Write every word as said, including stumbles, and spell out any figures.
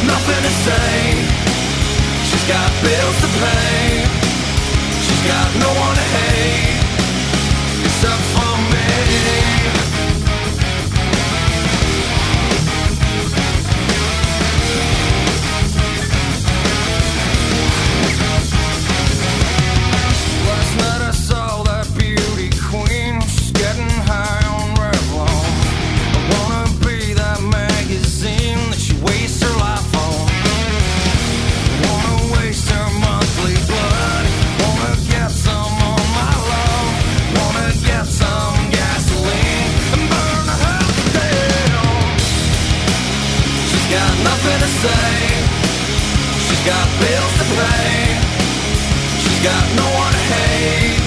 nothing to say. She's got bills to pay. She's got no one to hate except for me. Last night I saw that beauty queen. She's getting high on Revlon. I wanna be that magazine that she wastes her life on. Wanna waste her monthly blood. Wanna get some on my love. Wanna get some gasoline and burn her down. She's got nothing to say. She's got bills to pay. She's got no one to hate